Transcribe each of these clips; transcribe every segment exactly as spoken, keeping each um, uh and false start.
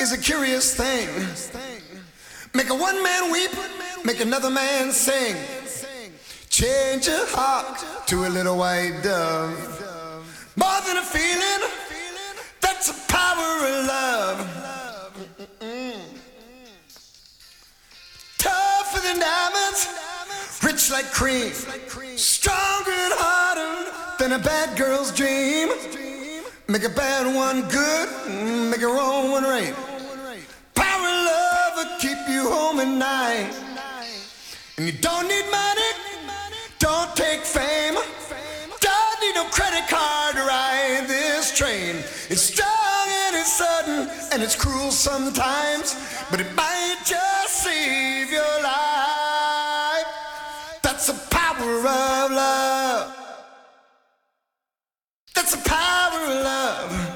is a curious thing. Make a one man weep, make another man sing. Change your heart to a little white dove. More than a feeling, that's the power of love. Mm-mm. Tougher than diamonds, rich like cream, stronger and harder than a bad girl's dream. Make a bad one good, make a wrong one right. Power of love will keep you home at night. And you don't need money, don't take fame, don't need no credit card to ride this train. It's strong and it's sudden and it's cruel sometimes, but it might just save your life. That's the power of love. That's the power of love.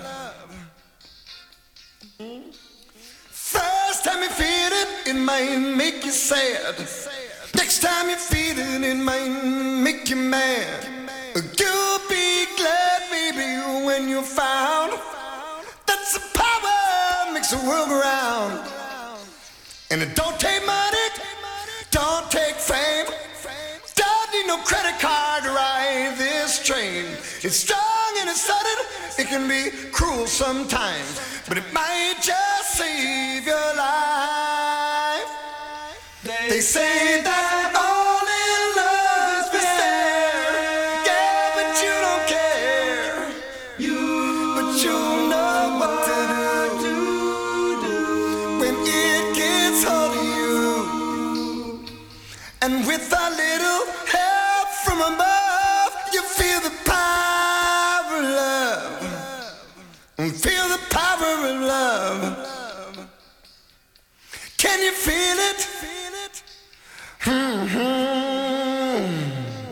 First time you feel it, it might make you sad. Next time you feel it, it might make you mad. You'll be glad, baby, when you're found. That's the power makes the world go round. And it don't take money, don't take fame, don't need no credit card to ride this train. It's strong and it's sudden, it can be cruel sometimes, but it might just save your life. They say that all in love is fair, yeah, but you don't care. You, but you know what to do when it gets hold of you. And with a little help from above, you feel the power of love. And feel the power of love. Can you feel it? Mm-hmm.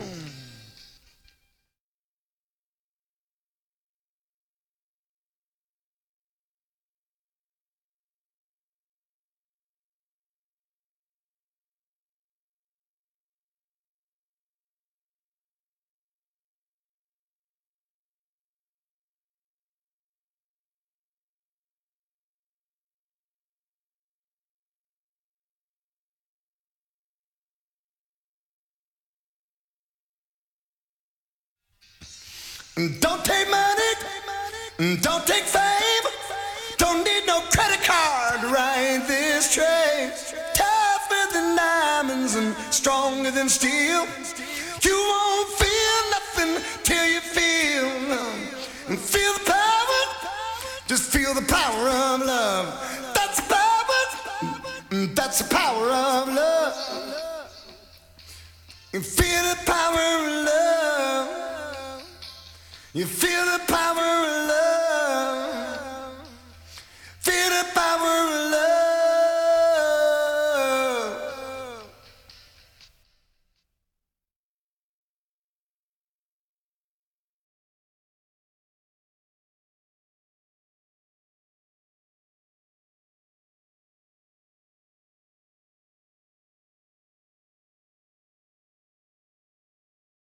Don't take money, don't take fame, don't need no credit card to ride this train. Tougher than diamonds and stronger than steel. You won't feel nothing till you feel and feel the power. Just feel the power of love. That's the power. That's the power of love. You feel the power of love. You feel the power.